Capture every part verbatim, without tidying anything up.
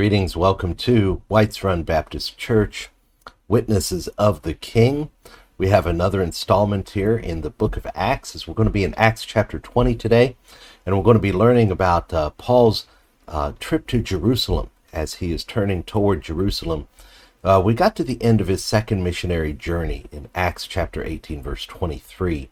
Greetings, welcome to Whites Run Baptist Church, Witnesses of the King. We have another installment here in the book of Acts, as we're going to be in Acts chapter twenty today, and we're going to be learning about uh, Paul's uh, trip to Jerusalem as he is turning toward Jerusalem. Uh, we got to the end of his second missionary journey in Acts chapter eighteen, verse twenty-three,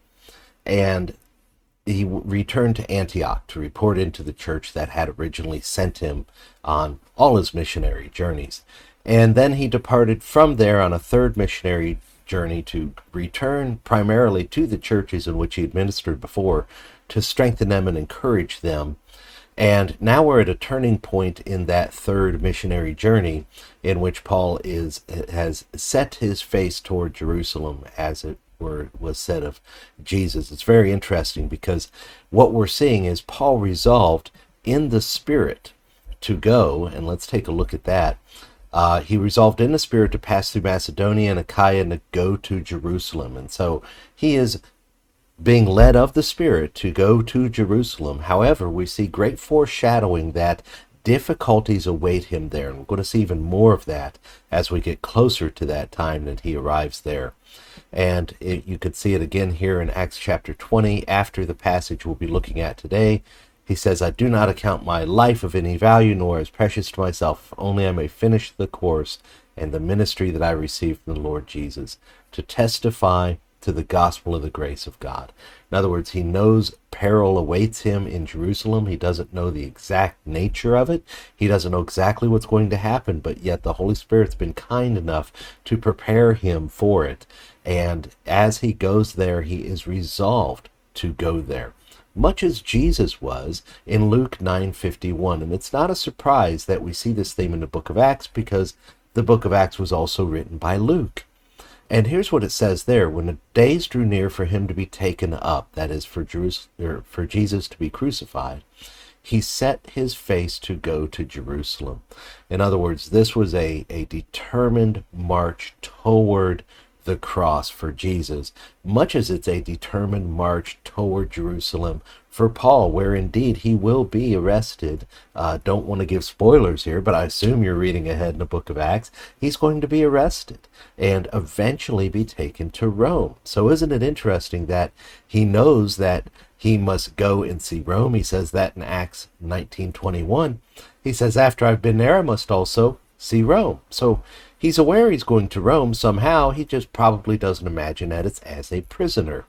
and he returned to Antioch to report into the church that had originally sent him on all his missionary journeys. And then he departed from there on a third missionary journey to return primarily to the churches in which he had ministered before, to strengthen them and encourage them. And now we're at a turning point in that third missionary journey in which Paul is has set his face toward Jerusalem, as it were was said of Jesus. It's very interesting because what we're seeing is Paul resolved in the Spirit to go, and let's take a look at that. Uh, he resolved in the Spirit to pass through Macedonia and Achaia and to go to Jerusalem. And so he is being led of the Spirit to go to Jerusalem. However, we see great foreshadowing that difficulties await him there. And we're going to see even more of that as we get closer to that time that he arrives there. And it, you could see it again here in Acts chapter twenty, after the passage we'll be looking at today. He says, I do not account my life of any value, nor as precious to myself, only I may finish the course and the ministry that I received from the Lord Jesus, to testify to the gospel of the grace of God. In other words, he knows peril awaits him in Jerusalem. He doesn't know the exact nature of it. He doesn't know exactly what's going to happen, but yet the Holy Spirit's been kind enough to prepare him for it. And as he goes there, he is resolved to go there, much as Jesus was in Luke nine fifty-one. And it's not a surprise that we see this theme in the book of Acts, because the book of Acts was also written by Luke. And here's what it says there. When the days drew near for him to be taken up, that is, for, Jerus- or for Jesus to be crucified, he set his face to go to Jerusalem. In other words, this was a, a determined march toward the cross for Jesus, much as it's a determined march toward Jerusalem for Paul, where indeed he will be arrested. Uh, don't want to give spoilers here, but I assume you're reading ahead in the book of Acts. He's going to be arrested and eventually be taken to Rome. So isn't it interesting that he knows that he must go and see Rome? He says that in Acts nineteen twenty-one. He says, after I've been there, I must also see Rome. So he's aware he's going to Rome somehow. He just probably doesn't imagine that it's as a prisoner.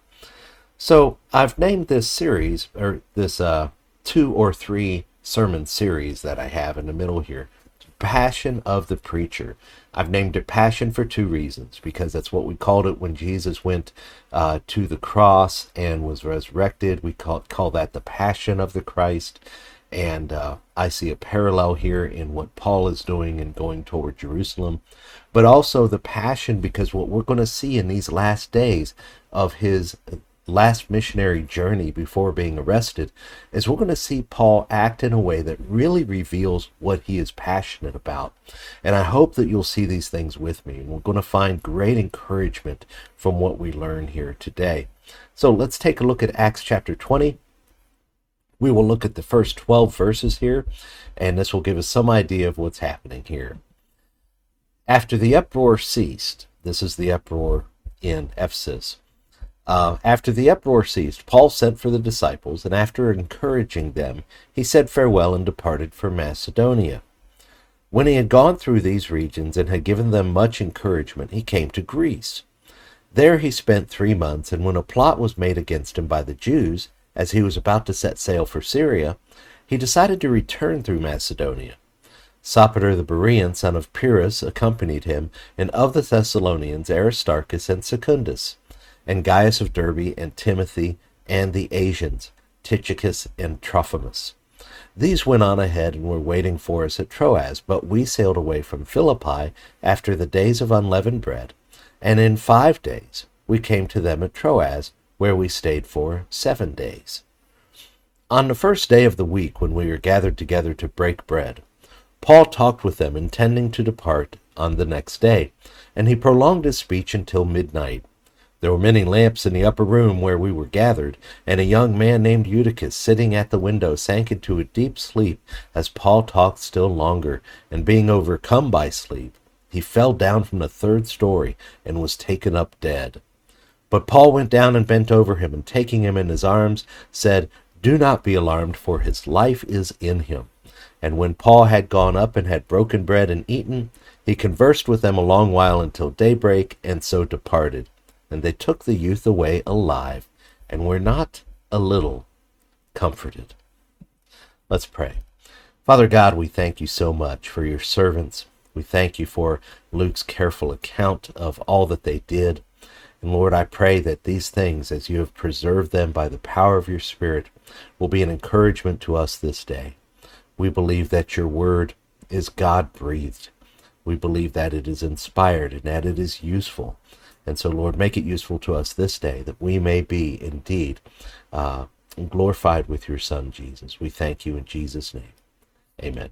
So I've named this series, or this uh, two or three sermon series that I have in the middle here, Passion of the Preacher. I've named it Passion for two reasons, because that's what we called it when Jesus went uh, to the cross and was resurrected. We call, call that the Passion of the Christ. And uh, I see a parallel here in what Paul is doing and going toward Jerusalem, but also the passion, because what we're going to see in these last days of his last missionary journey before being arrested is we're going to see Paul act in a way that really reveals what he is passionate about. And I hope that you'll see these things with me, and we're going to find great encouragement from what we learn here today. So let's take a look at Acts chapter twenty. We will look at the first twelve verses here, and this will give us some idea of what's happening here. After the uproar ceased, this is the uproar in Ephesus. Uh, after the uproar ceased, Paul sent for the disciples, and after encouraging them, he said farewell and departed for Macedonia. When he had gone through these regions and had given them much encouragement, he came to Greece. There he spent three months, and when a plot was made against him by the Jews, as he was about to set sail for Syria, he decided to return through Macedonia. Sopater the Berean, son of Pyrrhus, accompanied him, and of the Thessalonians Aristarchus and Secundus, and Gaius of Derbe, and Timothy, and the Asians, Tychicus and Trophimus. These went on ahead and were waiting for us at Troas, but we sailed away from Philippi after the days of unleavened bread, and in five days we came to them at Troas, where we stayed for seven days. On the first day of the week, when we were gathered together to break bread, Paul talked with them, intending to depart on the next day, and he prolonged his speech until midnight. There were many lamps in the upper room where we were gathered, and a young man named Eutychus, sitting at the window, sank into a deep sleep as Paul talked still longer, and being overcome by sleep, he fell down from the third story and was taken up dead. But Paul went down and bent over him, and taking him in his arms, said, "Do not be alarmed, for his life is in him." And when Paul had gone up and had broken bread and eaten, he conversed with them a long while until daybreak, and so departed. And they took the youth away alive, and were not a little comforted. Let's pray. Father God, we thank you so much for your servants. We thank you for Luke's careful account of all that they did. And Lord, I pray that these things, as you have preserved them by the power of your Spirit, will be an encouragement to us this day. We believe that your word is God-breathed. We believe that it is inspired and that it is useful. And so, Lord, make it useful to us this day, that we may be indeed uh, glorified with your Son, Jesus. We thank you in Jesus' name. Amen.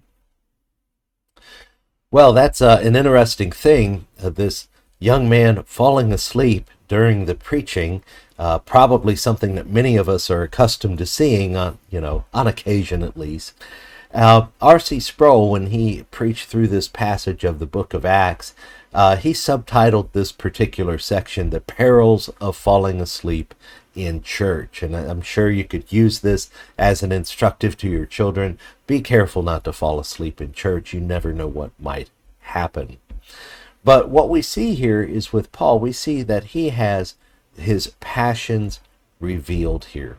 Well, that's uh, an interesting thing, uh, this young man falling asleep during the preaching, uh, probably something that many of us are accustomed to seeing, on, you know, on occasion at least. Uh, R C Sproul, when he preached through this passage of the book of Acts, uh, he subtitled this particular section, "The Perils of Falling Asleep in Church." And I'm sure you could use this as an instructive to your children. Be careful not to fall asleep in church. You never know what might happen. But what we see here is with Paul, we see that he has his passions revealed here.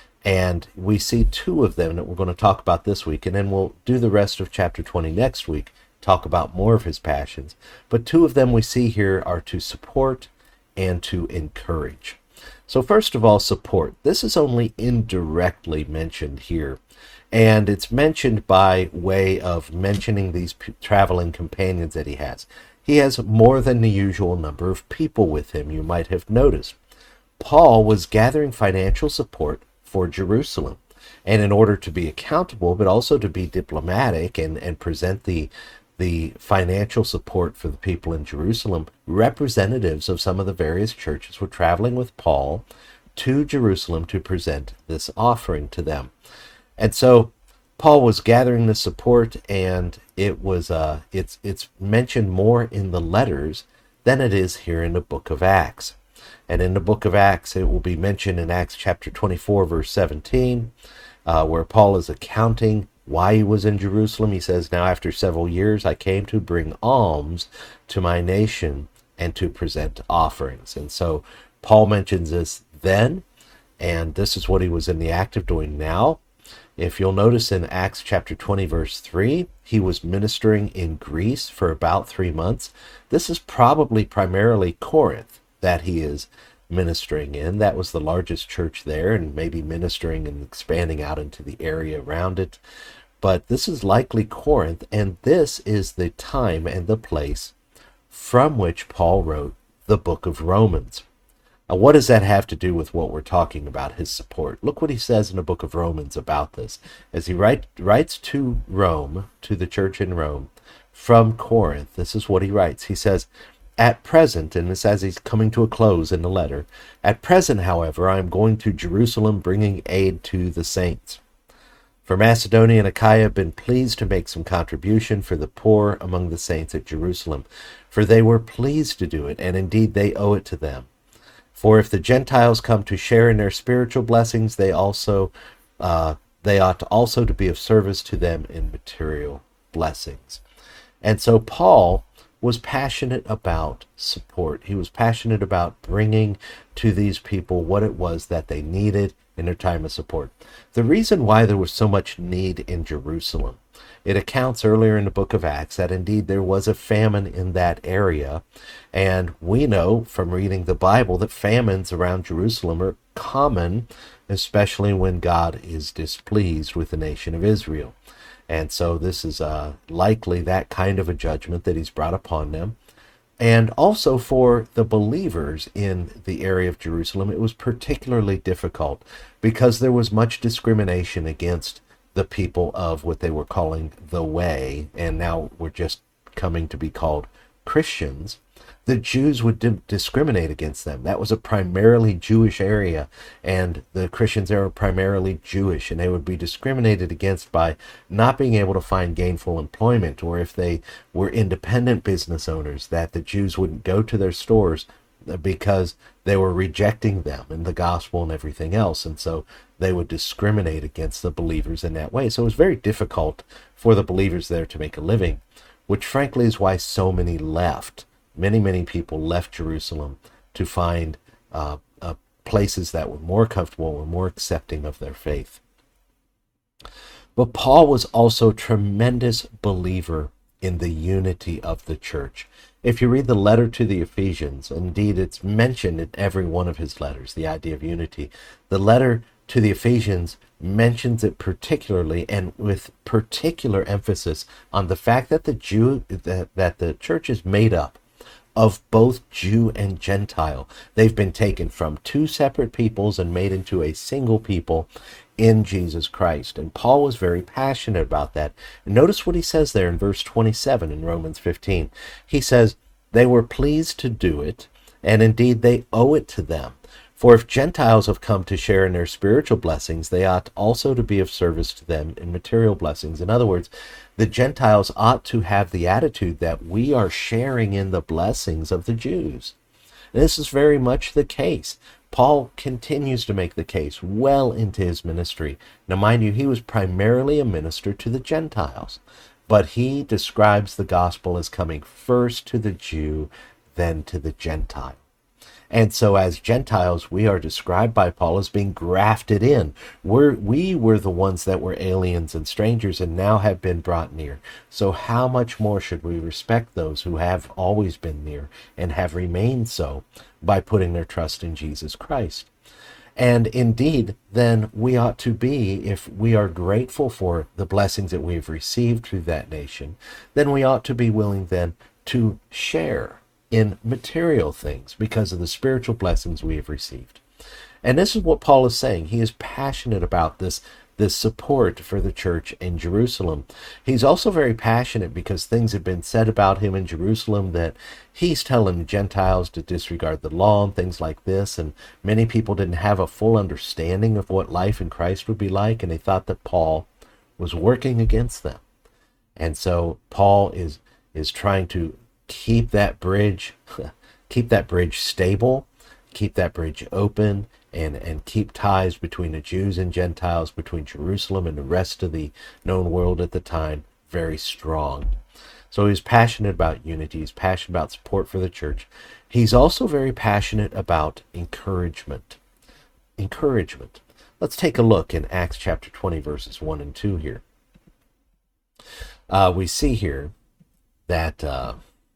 And we see two of them that we're going to talk about this week, and then we'll do the rest of chapter twenty next week, talk about more of his passions. But two of them we see here are to support and to encourage. So first of all, support. This is only indirectly mentioned here, and it's mentioned by way of mentioning these p- traveling companions that he has. He has more than the usual number of people with him, you might have noticed. Paul was gathering financial support for Jerusalem. And in order to be accountable, but also to be diplomatic and, and present the, the financial support for the people in Jerusalem, representatives of some of the various churches were traveling with Paul to Jerusalem to present this offering to them. And so Paul was gathering the support, and it was uh, it's it's mentioned more in the letters than it is here in the book of Acts. And in the book of Acts, it will be mentioned in Acts chapter twenty-four, verse seventeen, uh, where Paul is accounting why he was in Jerusalem. He says, "Now after several years, I came to bring alms to my nation and to present offerings." And so Paul mentions this then, and this is what he was in the act of doing now. If you'll notice in Acts chapter twenty, verse three, he was ministering in Greece for about three months. This is probably primarily Corinth that he is ministering in. That was the largest church there, and maybe ministering and expanding out into the area around it. But this is likely Corinth, and this is the time and the place from which Paul wrote the book of Romans. Now, what does that have to do with what we're talking about, his support? Look what he says in the book of Romans about this. As he write, writes to Rome, to the church in Rome, from Corinth, this is what he writes. He says, "At present," and this as he's coming to a close in the letter, "At present, however, I am going to Jerusalem bringing aid to the saints. For Macedonia and Achaia have been pleased to make some contribution for the poor among the saints at Jerusalem, for they were pleased to do it, and indeed they owe it to them. For if the Gentiles come to share in their spiritual blessings, they also uh, they ought to also to be of service to them in material blessings." And so Paul was passionate about support. He was passionate about bringing to these people what it was that they needed in their time of support. The reason why there was so much need in Jerusalem, it accounts earlier in the book of Acts that indeed there was a famine in that area. And we know from reading the Bible that famines around Jerusalem are common, especially when God is displeased with the nation of Israel. And so this is uh, likely that kind of a judgment that he's brought upon them. And also for the believers in the area of Jerusalem, it was particularly difficult because there was much discrimination against the people of what they were calling the Way, and now we're just coming to be called Christians. the Jews would di- discriminate against them. That was a primarily Jewish area, and the Christians there were primarily Jewish, and they would be discriminated against by not being able to find gainful employment, or if they were independent business owners, that the Jews wouldn't go to their stores because they were rejecting them and the gospel and everything else. And so they would discriminate against the believers in that way. So it was very difficult for the believers there to make a living, which frankly is why so many left. Many, many people left Jerusalem to find uh, uh, places that were more comfortable, were more accepting of their faith. But Paul was also a tremendous believer in the unity of the church. If you read the letter to the Ephesians, indeed it's mentioned in every one of his letters, the idea of unity. The letter to the Ephesians mentions it particularly, and with particular emphasis on the fact that the Jew that, that the church is made up of both Jew and Gentile. They've been taken from two separate peoples and made into a single people in Jesus Christ. And Paul was very passionate about that. And notice what he says there in verse twenty-seven in Romans fifteen. He says, they were pleased to do it, and indeed they owe it to them. For if Gentiles have come to share in their spiritual blessings, they ought also to be of service to them in material blessings. In other words, the Gentiles ought to have the attitude that we are sharing in the blessings of the Jews. And this is very much the case. Paul continues to make the case well into his ministry. Now, mind you, he was primarily a minister to the Gentiles, but he describes the gospel as coming first to the Jew, then to the Gentile. And so as Gentiles, we are described by Paul as being grafted in. We're, we were the ones that were aliens and strangers and now have been brought near. So how much more should we respect those who have always been near and have remained so by putting their trust in Jesus Christ? And indeed, then we ought to be, if we are grateful for the blessings that we've received through that nation, then we ought to be willing then to share in material things because of the spiritual blessings we have received. And this is what Paul is saying. He is passionate about this, this support for the church in Jerusalem. He's also very passionate because things have been said about him in Jerusalem that he's telling the Gentiles to disregard the law and things like this. And many people didn't have a full understanding of what life in Christ would be like, and they thought that Paul was working against them. And so Paul is is trying to keep that bridge, keep that bridge stable, keep that bridge open, and, and keep ties between the Jews and Gentiles, between Jerusalem and the rest of the known world at the time, very strong. So he's passionate about unity. He's passionate about support for the church. He's also very passionate about encouragement. Encouragement. Let's take a look in Acts chapter twenty, verses one and two here. Uh, we see here that... Uh,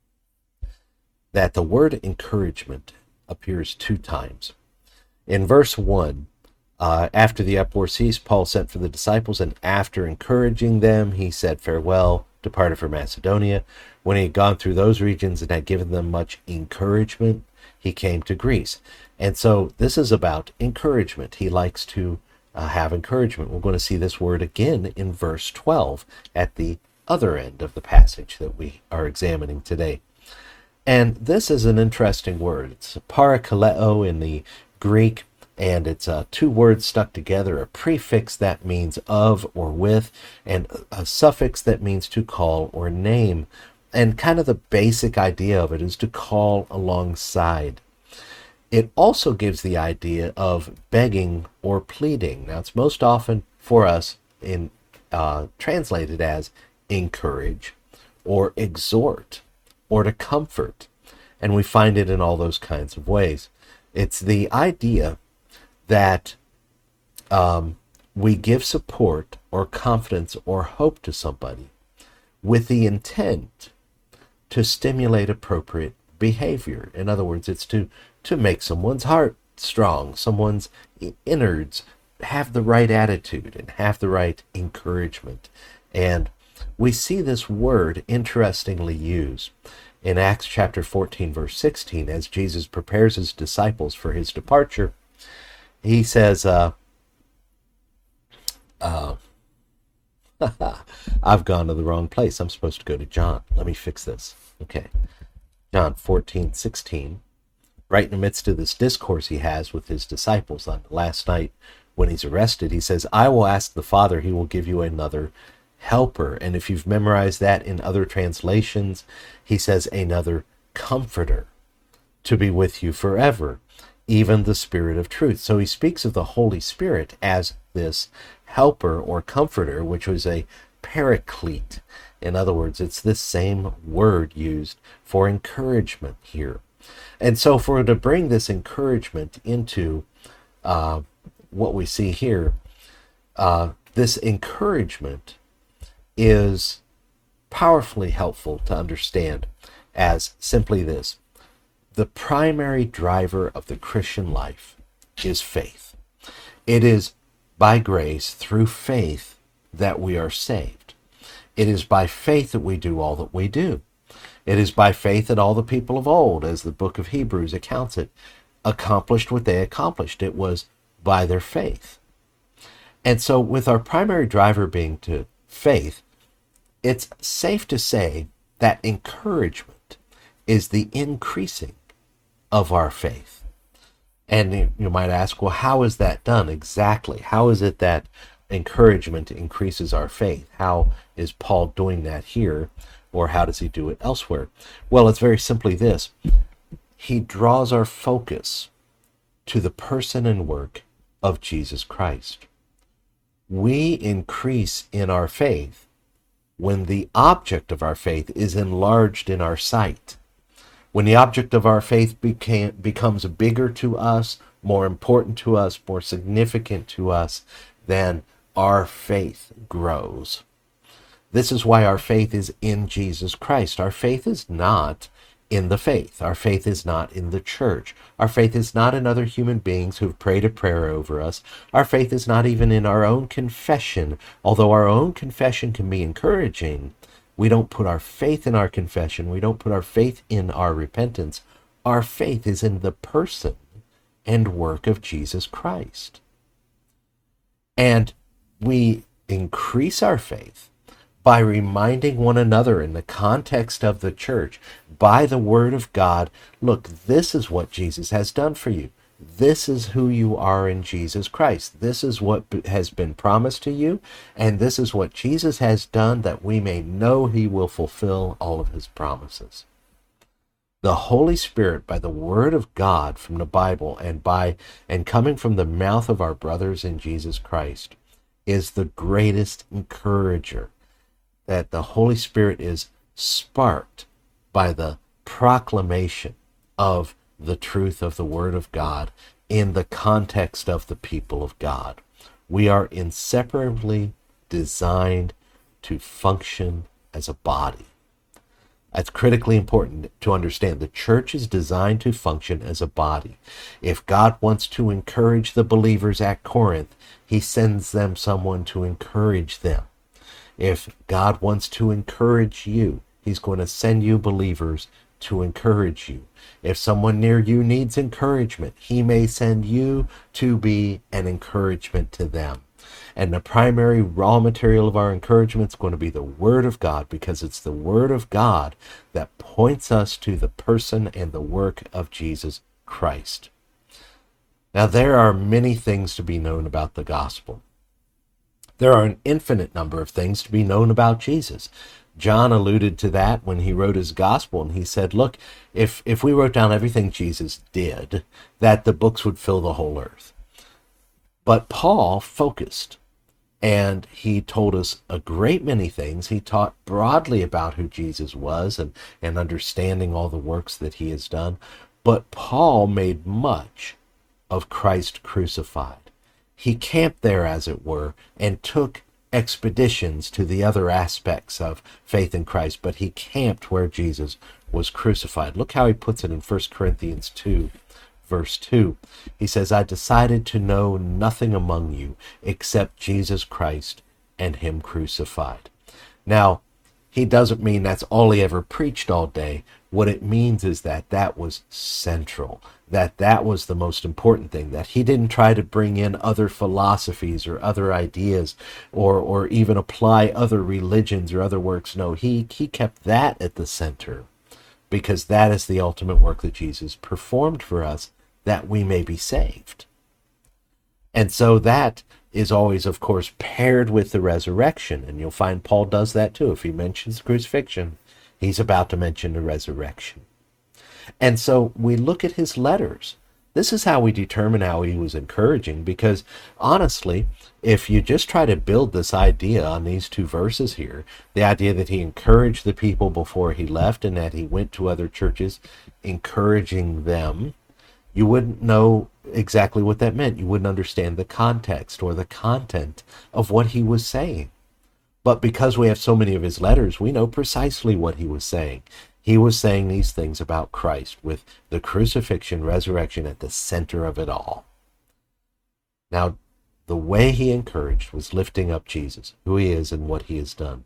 that the word encouragement appears two times. In verse one, uh, after the uproar ceased, Paul sent for the disciples, and after encouraging them, he said farewell, departed for Macedonia. When he had gone through those regions and had given them much encouragement, he came to Greece. And so this is about encouragement. He likes to uh, have encouragement. We're going to see this word again in verse twelve at the other end of the passage that we are examining today. And this is an interesting word. It's parakaleo in the Greek, and it's uh, two words stuck together, a prefix that means of or with, and a suffix that means to call or name. And kind of the basic idea of it is to call alongside. It also gives the idea of begging or pleading. Now, it's most often for us in uh, translated as encourage or exhort, or to comfort. And we find it in all those kinds of ways. It's the idea that um, we give support or confidence or hope to somebody with the intent to stimulate appropriate behavior. In other words, it's to, to make someone's heart strong, someone's innards have the right attitude and have the right encouragement. And we see this word interestingly used in Acts chapter fourteen, verse sixteen, as Jesus prepares his disciples for his departure. He says, uh, uh, I've gone to the wrong place. I'm supposed to go to John. Let me fix this. Okay. John fourteen sixteen, right in the midst of this discourse he has with his disciples on the last night when he's arrested, he says, I will ask the Father, he will give you another helper. And if you've memorized that in other translations, he says another comforter to be with you forever, even the Spirit of truth. So he speaks of the Holy Spirit as this helper or comforter, which was a paraclete. In other words, it's this same word used for encouragement here. And so for to bring this encouragement into uh, what we see here, uh, this encouragement is powerfully helpful to understand as simply this. The primary driver of the Christian life is faith. It is by grace, through faith, that we are saved. It is by faith that we do all that we do. It is by faith that all the people of old, as the book of Hebrews accounts it, accomplished what they accomplished. It was by their faith. And so with our primary driver being to faith, it's safe to say that encouragement is the increasing of our faith. And you might ask, well, how is that done exactly? How is it that encouragement increases our faith? How is Paul doing that here? Or how does he do it elsewhere? Well, it's very simply this. He draws our focus to the person and work of Jesus Christ. We increase in our faith when the object of our faith is enlarged in our sight. When the object of our faith became, becomes bigger to us, more important to us, more significant to us, then our faith grows. This is why our faith is in Jesus Christ. Our faith is not in the faith. Our faith is not in the church. Our faith is not in other human beings who've prayed a prayer over us. Our faith is not even in our own confession. Although our own confession can be encouraging, we don't put our faith in our confession. We don't put our faith in our repentance. Our faith is in the person and work of Jesus Christ. And we increase our faith by reminding one another in the context of the church, by the word of God, look, this is what Jesus has done for you. This is who you are in Jesus Christ. This is what has been promised to you, and this is what Jesus has done that we may know he will fulfill all of his promises. The Holy Spirit, by the word of God from the Bible and by and coming from the mouth of our brothers in Jesus Christ, is the greatest encourager. That the Holy Spirit is sparked by the proclamation of the truth of the Word of God in the context of the people of God. We are inseparably designed to function as a body. That's critically important to understand. The church is designed to function as a body. If God wants to encourage the believers at Corinth, he sends them someone to encourage them. If God wants to encourage you, he's going to send you believers to encourage you. If someone near you needs encouragement, he may send you to be an encouragement to them. And the primary raw material of our encouragement is going to be the Word of God, because it's the Word of God that points us to the person and the work of Jesus Christ. Now, there are many things to be known about the gospel. There are an infinite number of things to be known about Jesus. John alluded to that when he wrote his gospel, and he said, look, if, if we wrote down everything Jesus did, that the books would fill the whole earth. But Paul focused, and he told us a great many things. He taught broadly about who Jesus was and, and understanding all the works that he has done. But Paul made much of Christ crucified. He camped there, as it were, and took expeditions to the other aspects of faith in Christ, but he camped where Jesus was crucified. Look how he puts it in First Corinthians two, verse two. He says, I decided to know nothing among you except Jesus Christ and him crucified. Now, he doesn't mean that's all he ever preached all day. What it means is that that was central, that that was the most important thing, that he didn't try to bring in other philosophies or other ideas or or even apply other religions or other works. No, he, he kept that at the center. because that is the ultimate work that Jesus performed for us, that we may be saved. And so that is always, of course, paired with the resurrection. And you'll find Paul does that too. If he mentions crucifixion, he's about to mention the resurrection. And so we look at his letters. This is how we determine how he was encouraging, because honestly, if you just try to build this idea on these two verses here, the idea that he encouraged the people before he left and that he went to other churches encouraging them, you wouldn't know exactly what that meant. You wouldn't understand the context or the content of what he was saying. But because we have so many of his letters, we know precisely what he was saying. He was saying these things about Christ, with the crucifixion, resurrection at the center of it all. Now, the way he encouraged was lifting up Jesus, who he is and what he has done.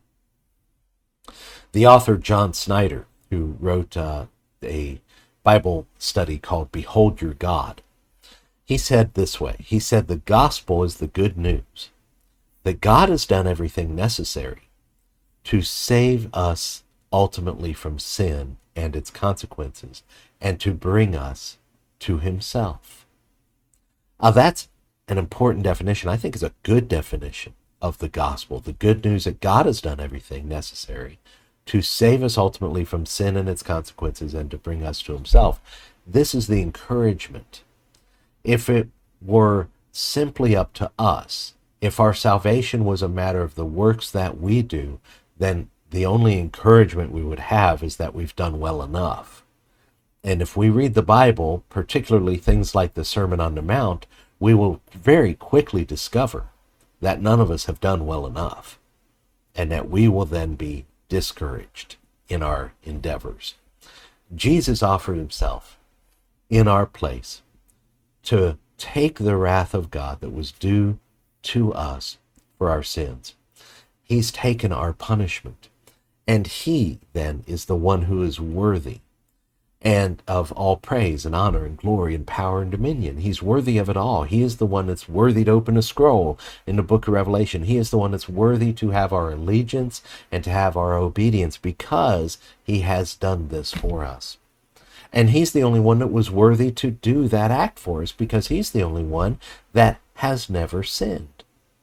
The author John Snyder, who wrote uh, a Bible study called Behold Your God, he said this way. He said, the gospel is the good news that God has done everything necessary to save us ultimately from sin and its consequences, and to bring us to himself. Now that's an important definition. I think is a good definition of the gospel. The good news that God has done everything necessary to save us ultimately from sin and its consequences and to bring us to himself. This is the encouragement. If it were simply up to us, if our salvation was a matter of the works that we do, then the only encouragement we would have is that we've done well enough. And if we read the Bible, particularly things like the Sermon on the Mount, we will very quickly discover that none of us have done well enough, and that we will then be discouraged in our endeavors. Jesus offered himself in our place to take the wrath of God that was due to us for our sins. He's taken our punishment, and he then is the one who is worthy and of all praise and honor and glory and power and dominion. He's worthy of it all. He is the one that's worthy to open a scroll in the book of Revelation. He is the one that's worthy to have our allegiance and to have our obedience, because he has done this for us. And he's the only one that was worthy to do that act for us, because he's the only one that has never sinned.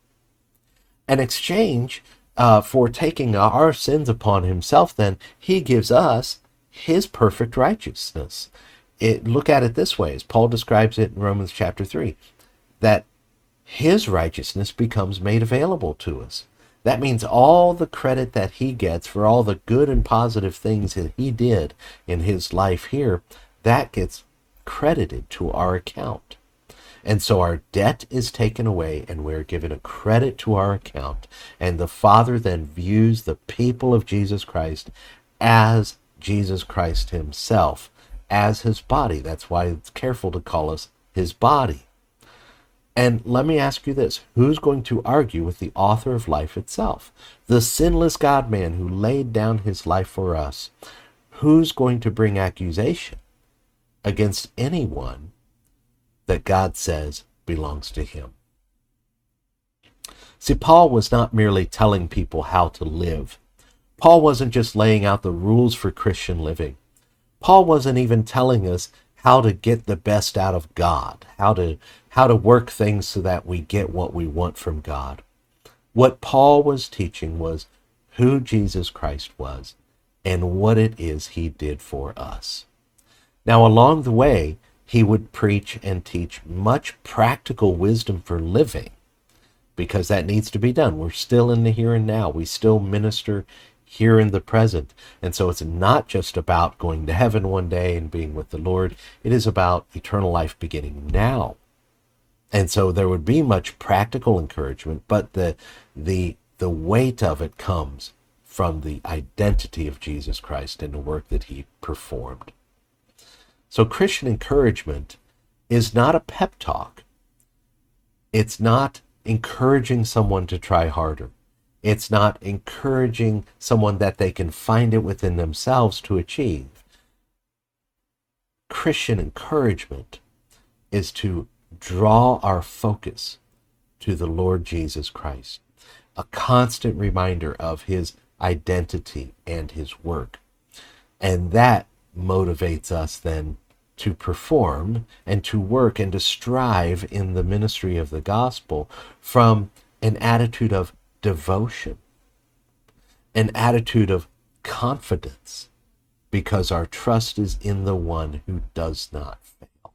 An exchange uh, for taking our sins upon himself, then he gives us his perfect righteousness. It, look at it this way, as Paul describes it in Romans chapter three, that his righteousness becomes made available to us. That means all the credit that he gets for all the good and positive things that he did in his life here, that gets credited to our account. And so our debt is taken away, and we're given a credit to our account. And the Father then views the people of Jesus Christ as Jesus Christ himself, as his body. That's why it's careful to call us his body. And let me ask you this. Who's going to argue with the author of life itself? The sinless God-man who laid down his life for us. Who's going to bring accusation against anyone that God says belongs to him? See, Paul was not merely telling people how to live. Paul wasn't just laying out the rules for Christian living. Paul wasn't even telling us how to get the best out of God, how to how to work things so that we get what we want from God. What Paul was teaching was who Jesus Christ was and what it is he did for us. Now, along the way, he would preach and teach much practical wisdom for living, because that needs to be done. We're still in the here and now. We still minister here in the present. And so it's not just about going to heaven one day and being with the Lord. It is about eternal life beginning now. And so there would be much practical encouragement, but the the the weight of it comes from the identity of Jesus Christ and the work that he performed. So Christian encouragement is not a pep talk. It's not encouraging someone to try harder. It's not encouraging someone that they can find it within themselves to achieve. Christian encouragement is to draw our focus to the Lord Jesus Christ, a constant reminder of his identity and his work. And that motivates us then to perform and to work and to strive in the ministry of the gospel from an attitude of devotion, an attitude of confidence, because our trust is in the one who does not fail.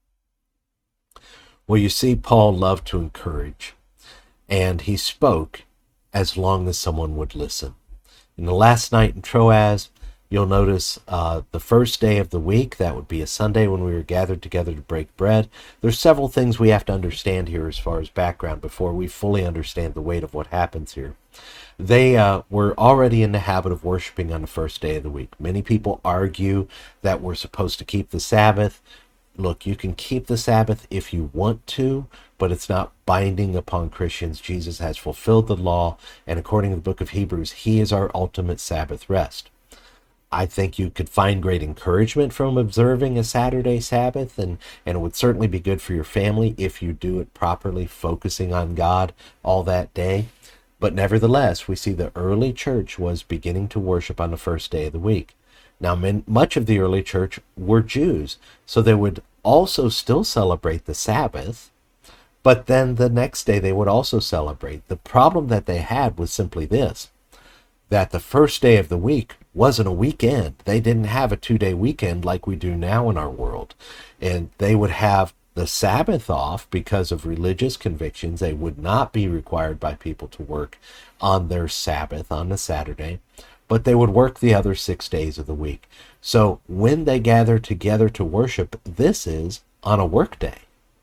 Well, you see, Paul loved to encourage, and he spoke as long as someone would listen. In the last night in Troas, you'll notice uh, the first day of the week, that would be a Sunday when we were gathered together to break bread. There's several things we have to understand here as far as background before we fully understand the weight of what happens here. They uh, were already in the habit of worshiping on the first day of the week. Many people argue that we're supposed to keep the Sabbath. Look, you can keep the Sabbath if you want to, but it's not binding upon Christians. Jesus has fulfilled the law, and according to the book of Hebrews, he is our ultimate Sabbath rest. I think you could find great encouragement from observing a Saturday Sabbath, and, and it would certainly be good for your family if you do it properly, focusing on God all that day. But nevertheless, we see the early church was beginning to worship on the first day of the week. Now, men, much of the early church were Jews, so they would also still celebrate the Sabbath, but then the next day they would also celebrate. The problem that they had was simply this, that the first day of the week wasn't a weekend. They didn't have a two-day weekend like we do now in our world. And they would have the Sabbath off because of religious convictions. They would not be required by people to work on their Sabbath on the Saturday, but they would work the other six days of the week. So when they gather together to worship, this is on a work day.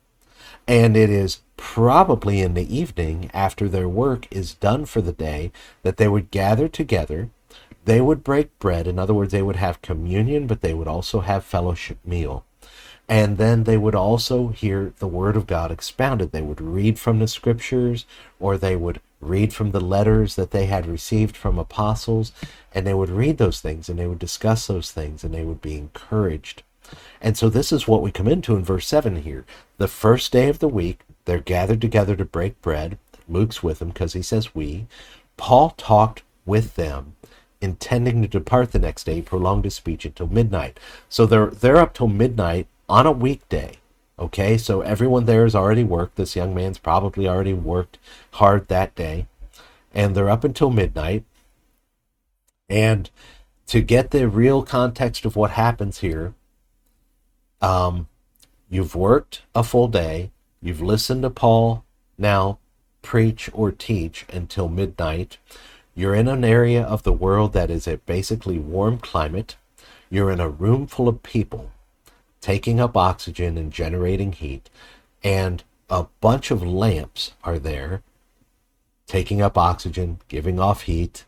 And it is probably in the evening after their work is done for the day that they would gather together. They would break bread. In other words, they would have communion, but they would also have fellowship meal. And then they would also hear the word of God expounded. They would read from the scriptures, or they would read from the letters that they had received from apostles, and they would read those things, and they would discuss those things, and they would be encouraged. And so this is what we come into in verse seven here. The first day of the week, they're gathered together to break bread. Luke's with them because he says we. Paul talked with them, intending to depart the next day, prolonged his speech until midnight. So they're they're up till midnight on a weekday. Okay, so everyone there has already worked. This young man's probably already worked hard that day. And they're up until midnight. And to get the real context of what happens here, um, you've worked a full day. You've listened to Paul now preach or teach until midnight. You're in an area of the world that is a basically warm climate. You're in a room full of people taking up oxygen and generating heat, and a bunch of lamps are there taking up oxygen, giving off heat,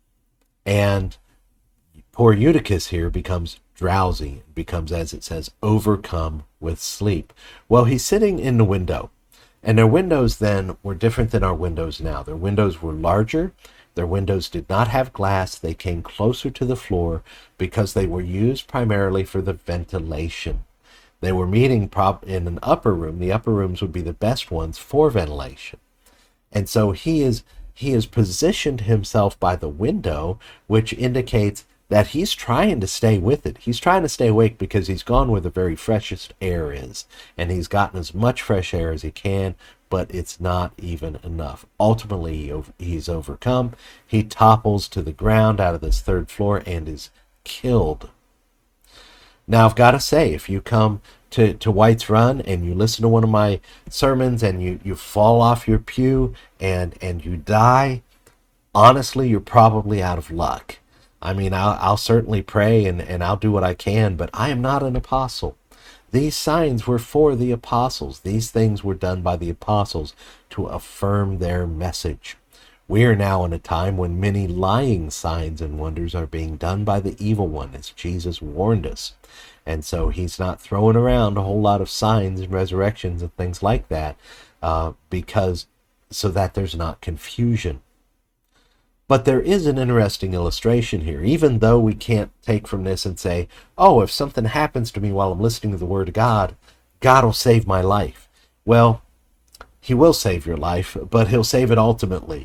and poor Eutychus here becomes drowsy, becomes, as it says, overcome with sleep. Well, he's sitting in the window, and their windows then were different than our windows now. Their windows were larger. Their windows did not have glass. They came closer to the floor because they were used primarily for the ventilation. They were meeting prop in an upper room. The upper rooms would be the best ones for ventilation. And so he is he has positioned himself by the window, which indicates that he's trying to stay with it. He's trying to stay awake because he's gone where the very freshest air is, and he's gotten as much fresh air as he can, but it's not even enough. Ultimately, he's overcome. He topples to the ground out of this third floor and is killed. Now, I've got to say, if you come to, to White's Run and you listen to one of my sermons and you, you fall off your pew and, and you die, honestly, you're probably out of luck. I mean, I'll, I'll certainly pray and, and I'll do what I can, but I am not an apostle. These signs were for the apostles. These things were done by the apostles to affirm their message. We are now in a time when many lying signs and wonders are being done by the evil one, as Jesus warned us. And so he's not throwing around a whole lot of signs and resurrections and things like that, uh, because so that there's not confusion. But there is an interesting illustration here, even though we can't take from this and say, oh, if something happens to me while I'm listening to the Word of God, God will save my life. Well, he will save your life, but he'll save it ultimately.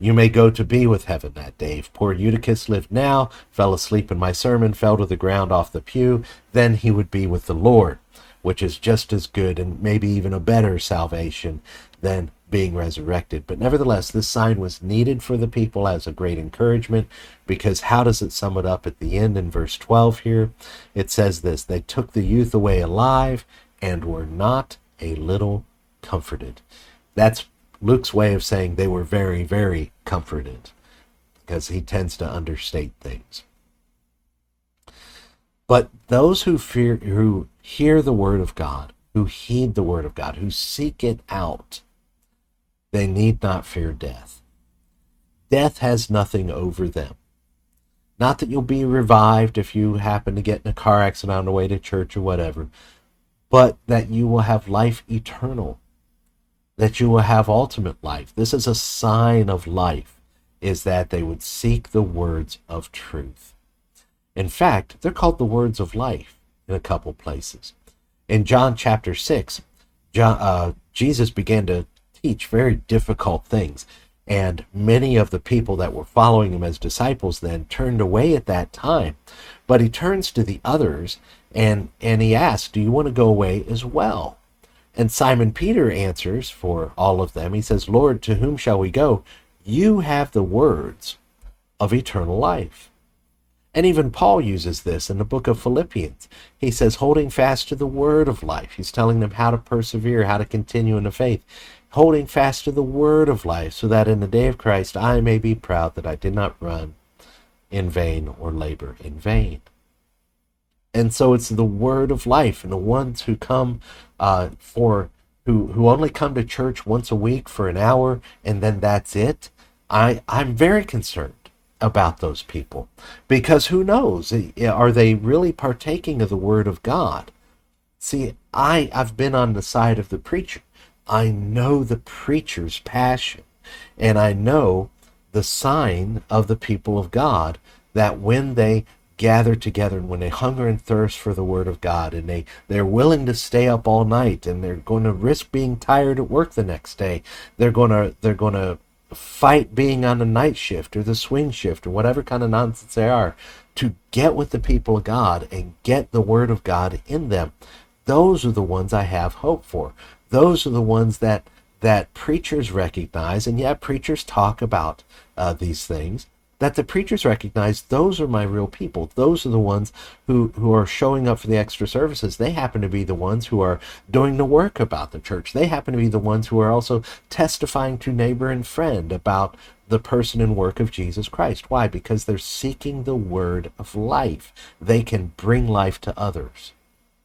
You may go to be with heaven that day. If poor Eutychus lived now, fell asleep in my sermon, fell to the ground off the pew, then he would be with the Lord, which is just as good and maybe even a better salvation than being resurrected. But nevertheless, this sign was needed for the people as a great encouragement, because how does it sum it up at the end in verse twelve here? It says this: they took the youth away alive and were not a little comforted. That's Luke's way of saying they were very, very comforted, because he tends to understate things. But those who fear, who hear the word of God, who heed the word of God, who seek it out, they need not fear death. Death has nothing over them. Not that you'll be revived if you happen to get in a car accident on the way to church or whatever, but that you will have life eternal, that you will have ultimate life. This is a sign of life, is that they would seek the words of truth. In fact, they're called the words of life in a couple places. In John chapter six, John, uh, Jesus began to teach very difficult things, and many of the people that were following him as disciples then turned away at that time. But he turns to the others and, and he asks, do you want to go away as well? And Simon Peter answers for all of them. He says, Lord, to whom shall we go? You have the words of eternal life. And even Paul uses this in the book of Philippians. He says, holding fast to the word of life. He's telling them how to persevere, how to continue in the faith. Holding fast to the word of life, so that in the day of Christ I may be proud that I did not run in vain or labor in vain. And so it's the word of life, and the ones who come uh, for, who, who only come to church once a week for an hour, and then that's it. I, I'm very concerned about those people, because who knows, are they really partaking of the word of God? See, I, I've been on the side of the preacher. I know the preacher's passion, and I know the sign of the people of God, that when they gather together and when they hunger and thirst for the word of God, and they, they're willing to stay up all night, and they're going to risk being tired at work the next day. They're going to they're going to fight being on the night shift or the swing shift or whatever kind of nonsense they are, to get with the people of God and get the word of God in them. Those are the ones I have hope for. Those are the ones that that preachers recognize, and yet preachers talk about uh, these things, that the preachers recognize those are my real people. Those are the ones who, who are showing up for the extra services. They happen to be the ones who are doing the work about the church. They happen to be the ones who are also testifying to neighbor and friend about the person and work of Jesus Christ. Why? Because they're seeking the word of life. They can bring life to others.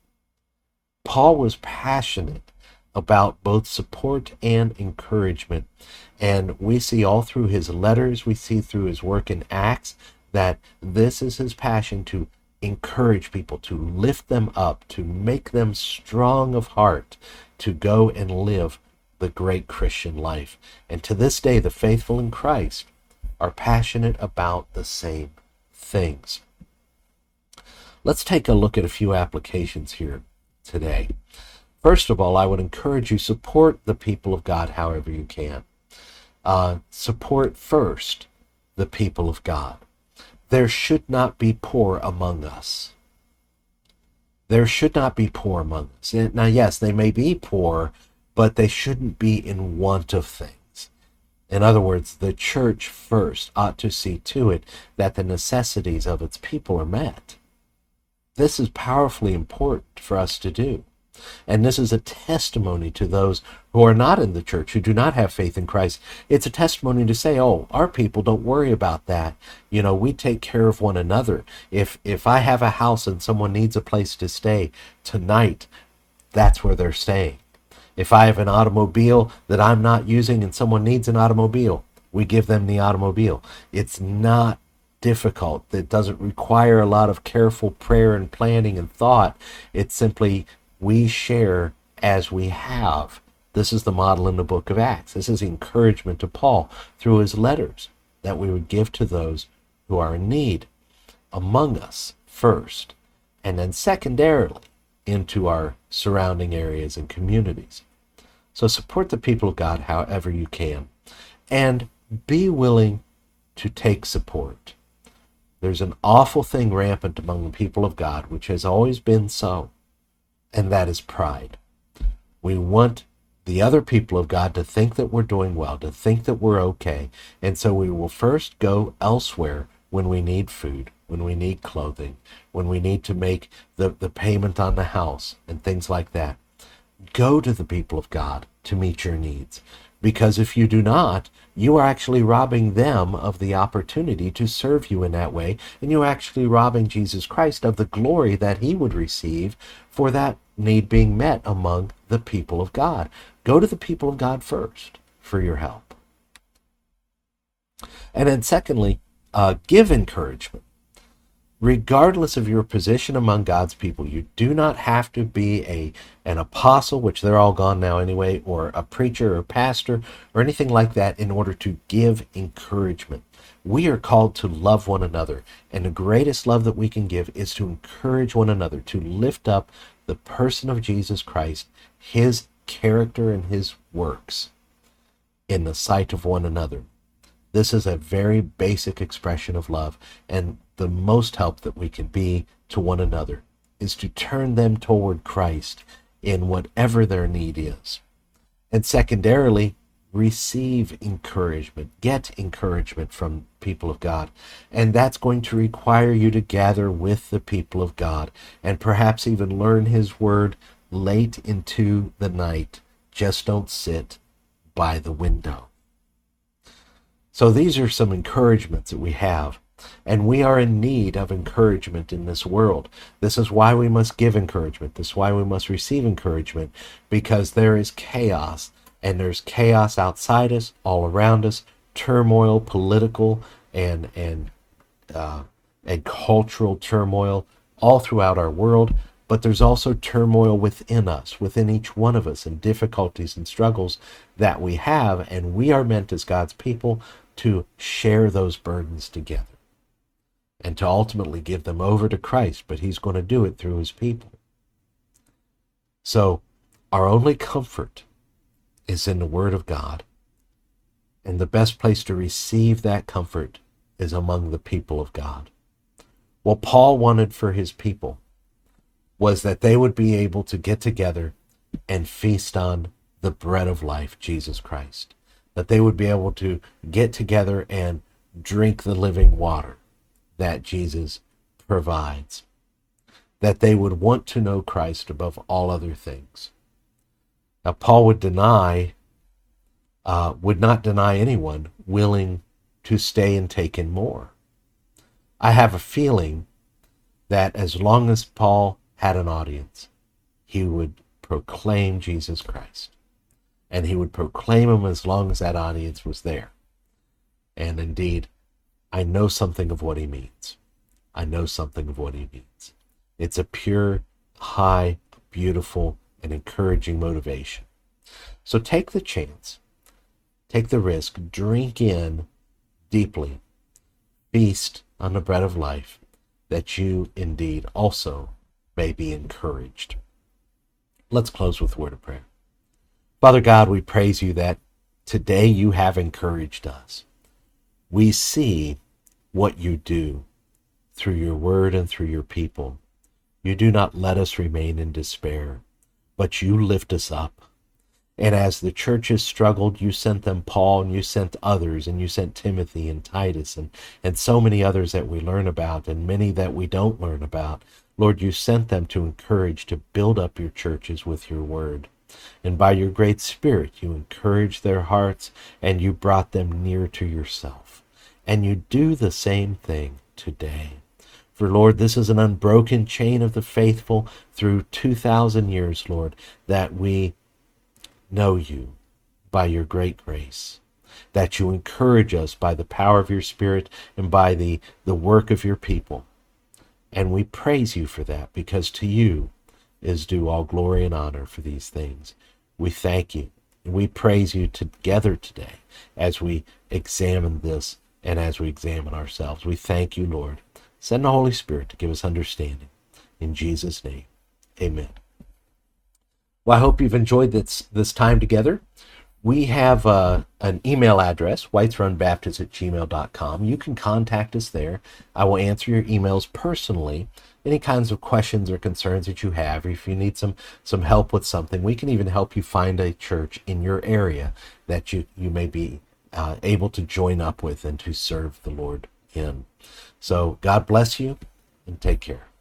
Paul was passionate about both support and encouragement. And we see all through his letters, we see through his work in Acts, that this is his passion, to encourage people, to lift them up, to make them strong of heart, to go and live the great Christian life. And to this day, the faithful in Christ are passionate about the same things. Let's take a look at a few applications here today. First of all, I would encourage you, support the people of God however you can. Uh, support first the people of God. There should not be poor among us. There should not be poor among us. Now, yes, they may be poor, but they shouldn't be in want of things. In other words, the church first ought to see to it that the necessities of its people are met. This is powerfully important for us to do. And this is a testimony to those who are not in the church, who do not have faith in Christ. It's a testimony to say, oh, our people, don't worry about that. You know, we take care of one another. If if I have a house and someone needs a place to stay tonight, that's where they're staying. If I have an automobile that I'm not using and someone needs an automobile, we give them the automobile. It's not difficult. It doesn't require a lot of careful prayer and planning and thought. It's simply we share as we have. This is the model in the book of Acts. This is encouragement to Paul through his letters, that we would give to those who are in need among us first, and then secondarily into our surrounding areas and communities. So support the people of God however you can. And be willing to take support. There's an awful thing rampant among the people of God, which has always been so, and that is pride. We want the other people of God to think that we're doing well, to think that we're okay, and so we will first go elsewhere when we need food, when we need clothing, when we need to make the, the payment on the house, and things like that. Go to the people of God to meet your needs. Because if you do not, you are actually robbing them of the opportunity to serve you in that way, and you're actually robbing Jesus Christ of the glory that he would receive for that need being met among the people of God. Go to the people of God first for your help. And then secondly, uh, give encouragement. Regardless of your position among God's people, you do not have to be a an apostle, which they're all gone now anyway, or a preacher or pastor or anything like that in order to give encouragement. We are called to love one another, and the greatest love that we can give is to encourage one another, to lift up the person of Jesus Christ, his character and his works in the sight of one another. This is a very basic expression of love, and the most help that we can be to one another is to turn them toward Christ in whatever their need is. And secondarily, receive encouragement, get encouragement from people of God. And that's going to require you to gather with the people of God and perhaps even learn his word late into the night. Just don't sit by the window. So these are some encouragements that we have. And we are in need of encouragement in this world. This is why we must give encouragement. This is why we must receive encouragement, because there is chaos, and there's chaos outside us, all around us, turmoil, political and and uh, and cultural turmoil all throughout our world. But there's also turmoil within us, within each one of us, and difficulties and struggles that we have, and we are meant as God's people to share those burdens together, and to ultimately give them over to Christ, but he's going to do it through his people. So our only comfort is in the Word of God, and the best place to receive that comfort is among the people of God. What Paul wanted for his people was that they would be able to get together and feast on the bread of life, Jesus Christ. That they would be able to get together and drink the living water that Jesus provides. That they would want to know Christ above all other things. Now, Paul would deny, uh, would not deny anyone willing to stay and take in more. I have a feeling that as long as Paul had an audience, he would proclaim Jesus Christ. And he would proclaim him as long as that audience was there. And indeed, I know something of what he means. I know something of what he means. It's a pure, high, beautiful, and encouraging motivation. So take the chance. Take the risk. Drink in deeply. Feast on the bread of life, that you indeed also may be encouraged. Let's close with a word of prayer. Father God, we praise you that today you have encouraged us. We see what you do through your word and through your people. You do not let us remain in despair, but you lift us up. And as the churches struggled, you sent them Paul, and you sent others, and you sent Timothy and Titus, and, and so many others that we learn about, and many that we don't learn about. Lord, you sent them to encourage, to build up your churches with your word. And by your great Spirit, you encouraged their hearts, and you brought them near to yourself. And you do the same thing today. For, Lord, this is an unbroken chain of the faithful through two thousand years, Lord, that we know you by your great grace, that you encourage us by the power of your Spirit and by the, the work of your people. And we praise you for that, because to you is due all glory and honor for these things. We thank you, and we praise you together today as we examine this and as we examine ourselves. We thank you, Lord. Send the Holy Spirit to give us understanding. In Jesus' name, amen. Well, I hope you've enjoyed this, this time together. We have uh, an email address, whitesrunbaptist at gmail dot com. You can contact us there. I will answer your emails personally. Any kinds of questions or concerns that you have, or if you need some, some help with something, we can even help you find a church in your area that you, you may be uh, able to join up with and to serve the Lord in. So God bless you and take care.